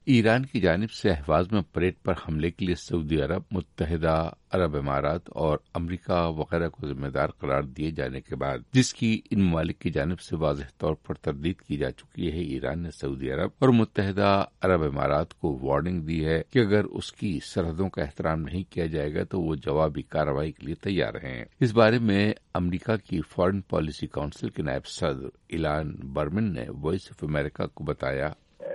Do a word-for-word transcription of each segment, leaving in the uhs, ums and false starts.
ایران کی جانب سے اہواز میں پریڈ پر حملے کے لیے سعودی عرب، متحدہ عرب امارات اور امریکہ وغیرہ کو ذمہ دار قرار دیے جانے کے بعد، جس کی ان ممالک کی جانب سے واضح طور پر تردید کی جا چکی ہے، ایران نے سعودی عرب اور متحدہ عرب امارات کو وارننگ دی ہے کہ اگر اس کی سرحدوں کا احترام نہیں کیا جائے گا تو وہ جوابی کارروائی کے لیے تیار ہیں۔ اس بارے میں امریکہ کی فارن پالیسی کونسل کے نائب صدر ایلان برمن نے وائس آف امریکہ کو بتایا،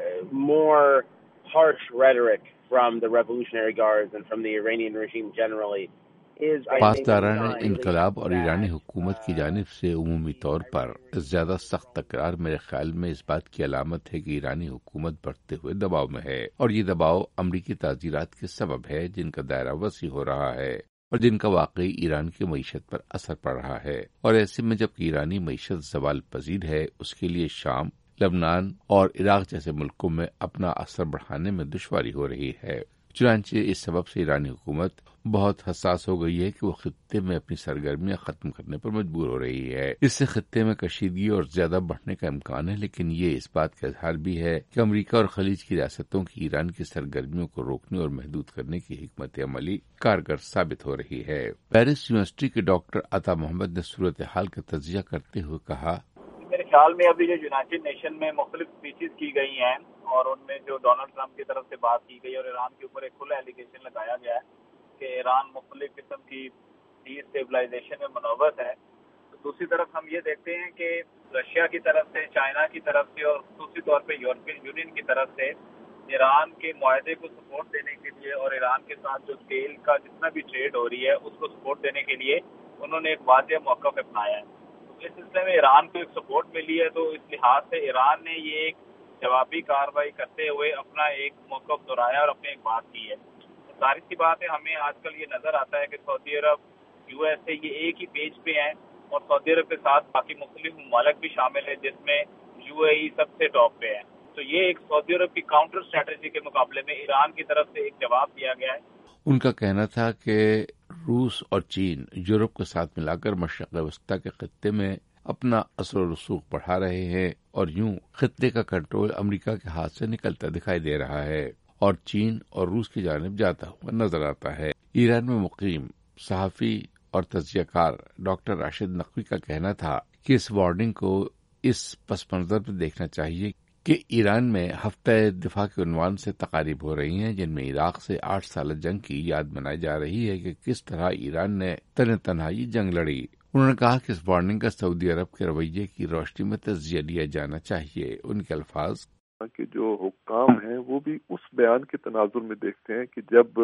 more harsh rhetoric from the Revolutionary Guards and from the Iranian regime generally is, I think, پاسداران انقلاب اور ایرانی حکومت کی جانب سے عمومی طور پر زیادہ سخت تکرار میرے خیال میں اس بات کی علامت ہے کہ ایرانی حکومت بڑھتے ہوئے دباؤ میں ہے، اور یہ دباؤ امریکی تعزیرات کے سبب ہے جن کا دائرہ وسیع ہو رہا ہے اور جن کا واقعی ایران کی معیشت پر اثر پڑ رہا ہے، اور ایسے میں جب ایرانی معیشت زوال پذیر ہے، اس کے لیے شام، لبنان اور عراق جیسے ملکوں میں اپنا اثر بڑھانے میں دشواری ہو رہی ہے۔ چنانچہ اس سبب سے ایرانی حکومت بہت حساس ہو گئی ہے کہ وہ خطے میں اپنی سرگرمیاں ختم کرنے پر مجبور ہو رہی ہے۔ اس سے خطے میں کشیدگی اور زیادہ بڑھنے کا امکان ہے، لیکن یہ اس بات کا اظہار بھی ہے کہ امریکہ اور خلیج کی ریاستوں کی ایران کی سرگرمیوں کو روکنے اور محدود کرنے کی حکمت عملی کارگر ثابت ہو رہی ہے۔ پیرس یونیورسٹی کے ڈاکٹر عطا محمد نے صورتحال کا تجزیہ کرتے ہوئے کہا، میرے خیال میں ابھی جو یونائٹڈ نیشن میں مختلف اسپیچز کی گئی ہیں اور ان میں جو ڈونلڈ ٹرمپ کی طرف سے بات کی گئی اور ایران کے اوپر ایک کھلا ایلیگیشن لگایا گیا ہے کہ ایران مختلف قسم کی ڈی اسٹیبلائزیشن میں ملوث ہے، تو دوسری طرف ہم یہ دیکھتے ہیں کہ رشیا کی طرف سے، چائنا کی طرف سے اور خصوصی طور پہ یورپین یونین کی طرف سے ایران کے معاہدے کو سپورٹ دینے کے لیے اور ایران کے ساتھ جو تیل کا جتنا بھی ٹریڈ ہو رہی ہے اس کو سپورٹ دینے کے لیے انہوں نے ایک واضح موقف اپنایا ہے۔ اس سلسلے میں ایران کو ایک سپورٹ ملی ہے، تو اس لحاظ سے ایران نے یہ ایک جوابی کارروائی کرتے ہوئے اپنا ایک موقف دہرایا اور اپنی ایک بات کی ہے۔ ظاہر سی بات ہے، ہمیں آج کل یہ نظر آتا ہے کہ سعودی عرب، یو ایس اے یہ ایک ہی پیج پہ ہیں اور سعودی عرب کے ساتھ باقی مختلف ممالک بھی شامل ہیں جس میں یو اے ای سب سے ٹاپ پہ ہے۔ تو یہ ایک سعودی عرب کی کاؤنٹر اسٹریٹجی کے مقابلے میں ایران کی طرف سے ایک جواب دیا گیا ہے۔ ان کا کہنا تھا کہ روس اور چین یورپ کے ساتھ ملا کر مشرق وسطیٰ کے خطے میں اپنا اثر و رسوخ بڑھا رہے ہیں، اور یوں خطے کا کنٹرول امریکہ کے ہاتھ سے نکلتا دکھائی دے رہا ہے اور چین اور روس کی جانب جاتا ہوا نظر آتا ہے۔ ایران میں مقیم صحافی اور تجزیہ کار ڈاکٹر راشد نقوی کا کہنا تھا کہ اس وارننگ کو اس پس منظر میں دیکھنا چاہیے کہ ایران میں ہفتہ دفاع کے عنوان سے تقاریب ہو رہی ہیں جن میں عراق سے آٹھ سالہ جنگ کی یاد منائی جا رہی ہے کہ کس طرح ایران نے تن تنہائی جنگ لڑی۔ انہوں نے کہا کہ اس وارننگ کا سعودی عرب کے رویے کی روشنی میں تجزیہ لیا جانا چاہیے۔ ان کے الفاظ کہ جو حکام ہیں وہ بھی اس بیان کے تناظر میں دیکھتے ہیں کہ جب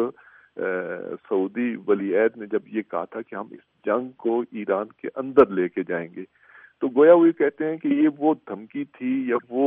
سعودی ولی عہد نے جب یہ کہا تھا کہ ہم اس جنگ کو ایران کے اندر لے کے جائیں گے، تو گویا وہ یہ کہتے ہیں کہ یہ وہ دھمکی تھی یا وہ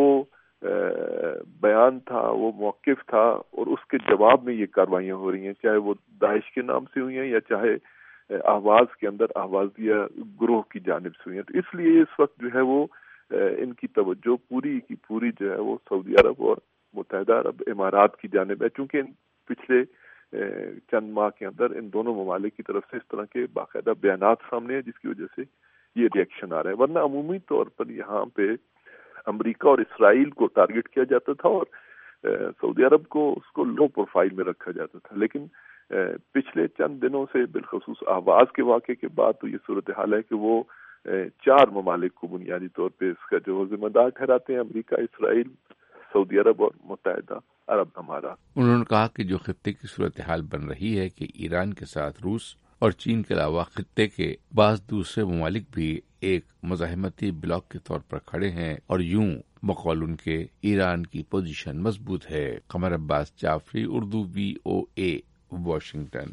بیان تھا، وہ موقف تھا، اور اس کے جواب میں یہ کاروائیاں ہو رہی ہیں، چاہے وہ داعش کے نام سے ہوئی ہیں یا چاہے احواز کے اندر احوازیہ گروہ کی جانب سے ہوئی ہیں۔ تو اس لیے اس وقت جو ہے وہ ان کی توجہ پوری کی پوری جو ہے وہ سعودی عرب اور متحدہ عرب امارات کی جانب ہے، چونکہ پچھلے چند ماہ کے اندر ان دونوں ممالک کی طرف سے اس طرح کے باقاعدہ بیانات سامنے ہیں جس کی وجہ سے یہ ریئیکشن آ رہا ہے، ورنہ عمومی طور پر یہاں پہ امریکہ اور اسرائیل کو ٹارگٹ کیا جاتا تھا اور سعودی عرب کو اس کو لو پروفائل میں رکھا جاتا تھا، لیکن پچھلے چند دنوں سے بالخصوص احواز کے واقعے کے بعد تو یہ صورتحال ہے کہ وہ چار ممالک کو بنیادی طور پہ اس کا جو ذمہ دار ٹھہراتے ہیں، امریکہ، اسرائیل، سعودی عرب اور متحدہ عرب امارات۔ انہوں نے کہا کہ جو خطے کی صورتحال بن رہی ہے کہ ایران کے ساتھ روس اور چین کے علاوہ خطے کے بعض دوسرے ممالک بھی ایک مزاحمتی بلاک کے طور پر کھڑے ہیں، اور یوں بقول ان کے ایران کی پوزیشن مضبوط ہے۔ Qamar Abbas Jafri, Urdu V O A, Washington.